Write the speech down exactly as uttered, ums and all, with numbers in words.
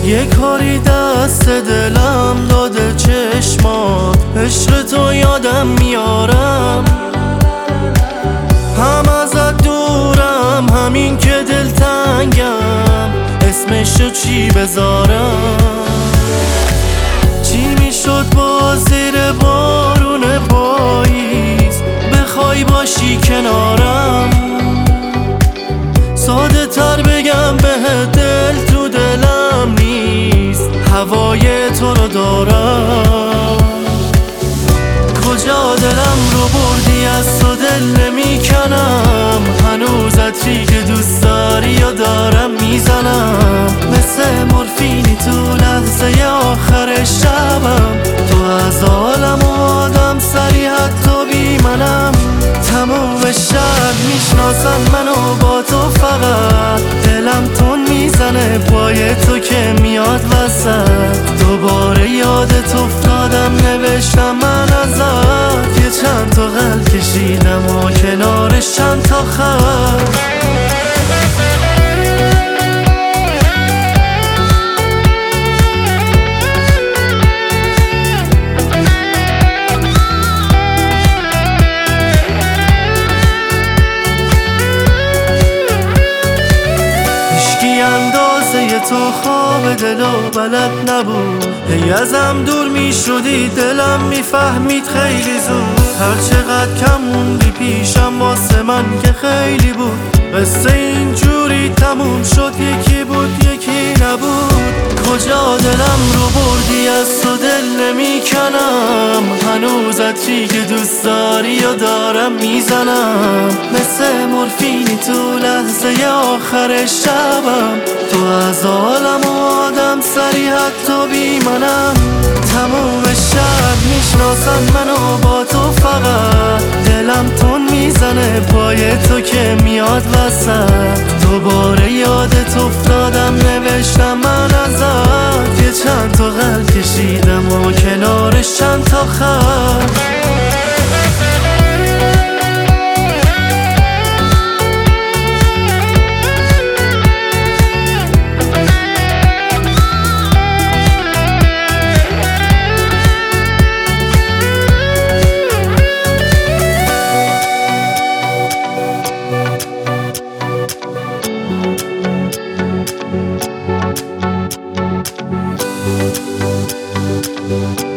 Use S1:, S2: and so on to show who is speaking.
S1: یه کاری دست دلم داده چشمات، عشق تو یادم میارم، هم ازت دورم، همین که دلتنگم، اسمشو چی بذارم؟ چی میشد با زیر بارون پاییز بخوای باشی کنارم؟ ساده تر بگم به دل تو دلم نیست، هوای تو رو دارم. کجا دلم رو بردی از تو دل نمیکنم، هنوز عطری که دوست داری یا دارم میزنم، مثل مورفینی تو لحظه آخر شبم، تو از عالم و آدم سری حتی بی منم. تموم شهر میشناسن منو با تو، فقط دلم تون میزنه پای تو که میاد وسط. دوباره یادت افتادم نوشتم من ازت، یه چند تا قلب کشیدم و کنارش چند تا خط. تو خواب دلو بلد نبود، هی ازم دور می شدی دلم میفهمید خیلی زود. هر چقدر کم موندی پیشم واسه من که خیلی بود، قصه اینجوری تموم شد، یکی بود یکی نبود. کجا دلم رو بردی از تو دل نمیکنم، هنوز عطری که دوست داری و دارم میزنم، مثل مورفینی تو لحظه آخر شبم، تو از عالم و آدم سری حتی بی منم. تموم شهر میشناسن منو با تو، فقط دلم تون میزنه پای تو که میاد وسط. دوباره یادت افتادم نوشتم من ازت، یه چند تا قلب کشیدم و کنارش چند تا خط.
S2: Thank you.